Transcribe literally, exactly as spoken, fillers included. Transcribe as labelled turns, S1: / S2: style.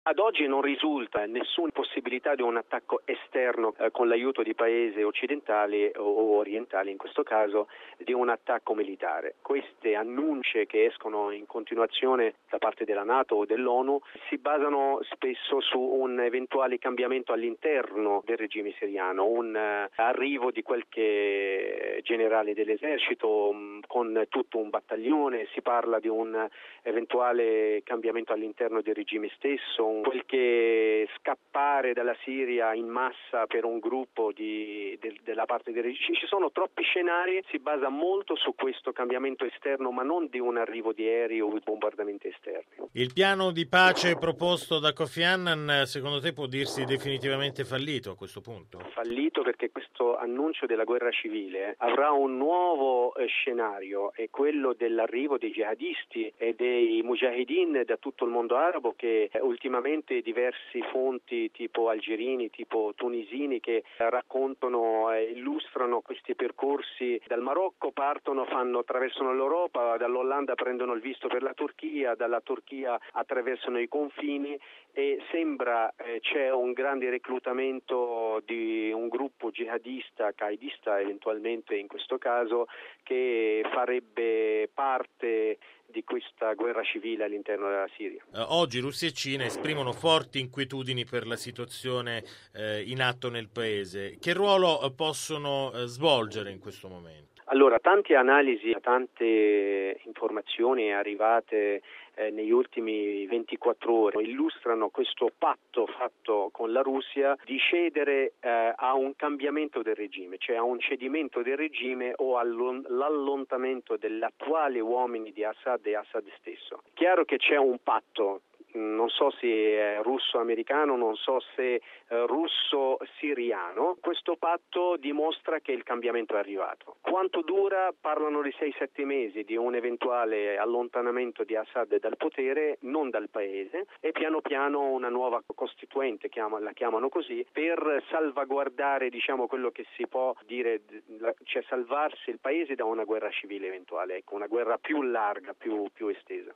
S1: Ad oggi non risulta nessuna possibilità di un attacco esterno eh, con l'aiuto di paesi occidentali o orientali, in questo caso, di un attacco militare. Queste annunce che escono in continuazione da parte della NATO o dell'ONU si basano spesso su un eventuale cambiamento all'interno del regime siriano, un uh, arrivo di qualche generale dell'esercito um, con tutto un battaglione, si parla di un eventuale cambiamento all'interno del regime stesso, qualche scappare dalla Siria in massa per un gruppo di, de, della parte del regime. Ci sono troppi scenari, si basa molto su questo cambiamento esterno, ma non di un arrivo di aerei o di bombardamenti esterni.
S2: Il piano di pace proposto da Kofi Annan, secondo te, può dirsi definitivamente fallito a questo punto?
S1: Fallito perché questo annuncio della guerra civile avrà un nuovo eh, scenario, è quello dell'arrivo dei jihadisti e dei mujahideen da tutto il mondo arabo, che eh, ultimamente diversi fonti tipo algerini, tipo tunisini, che raccontano e illustrano questi percorsi dal Marocco, partono, fanno, attraversano l'Europa, dall'Olanda prendono il visto per la Turchia, dalla Turchia attraversano i confini e sembra eh, c'è un grande reclutamento di un gruppo jihadista, qaedista eventualmente in questo caso, che farebbe parte di questa guerra civile all'interno della Siria.
S2: Eh, oggi Russia e Cina esprimono forti inquietudini per la situazione eh, in atto nel paese. Che ruolo eh, possono eh, svolgere in questo momento?
S1: Allora, tante analisi, tante informazioni arrivate eh, negli ultimi ventiquattro ore illustrano questo patto fatto con la Russia di cedere eh, a un cambiamento del regime, cioè a un cedimento del regime o all'allontanamento degli attuali uomini di Assad e Assad stesso. Chiaro che c'è un patto. Non so se è russo-americano, non so se eh, russo-siriano. Questo patto dimostra che il cambiamento è arrivato. Quanto dura? Parlano di sei sette mesi di un eventuale allontanamento di Assad dal potere, non dal paese, e piano piano una nuova costituente, la chiamano così, per salvaguardare, diciamo, quello che si può dire, cioè salvarsi il paese da una guerra civile eventuale, ecco, una guerra più larga, più, più estesa.